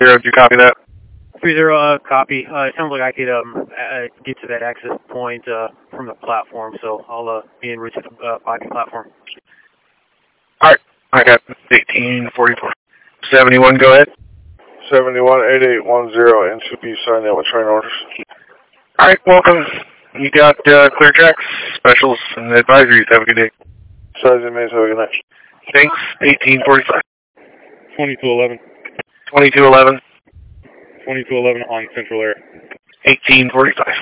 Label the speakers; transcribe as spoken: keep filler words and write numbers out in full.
Speaker 1: Zero, did you copy that?
Speaker 2: three zero, uh, copy. Uh, it sounds like I could um uh, get to that access point uh, from the platform, so I'll uh, be en route to the uh, parking platform.
Speaker 1: Alright, I got eighteen forty-four. seventy-one, go ahead.
Speaker 3: seventy-one eight eight one zero, N C P sign in with train orders.
Speaker 1: Alright, welcome. You got uh, clear tracks, specials, and advisories. Have a good day.
Speaker 3: Sergeant Mays, have a good night.
Speaker 1: Thanks, eighteen forty-five.
Speaker 4: twenty-two eleven.
Speaker 1: twenty-two eleven.
Speaker 4: twenty-two eleven on Central Air.
Speaker 1: eighteen forty-five.